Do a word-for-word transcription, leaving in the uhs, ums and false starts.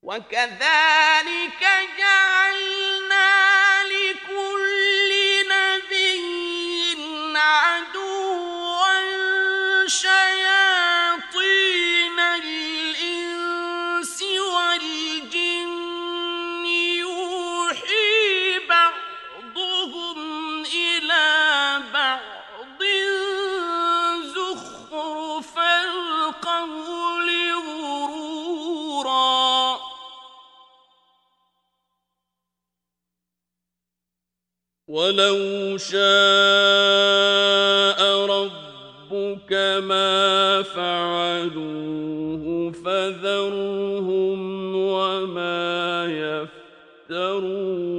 وكذلك جعلنا لكل نبي عدوا شياطين الإنس والجن يوحي بعضهم إلى بعض زخرف القول غرورا ولو شاء ربك ما فعلوه فذرهم وما يفترون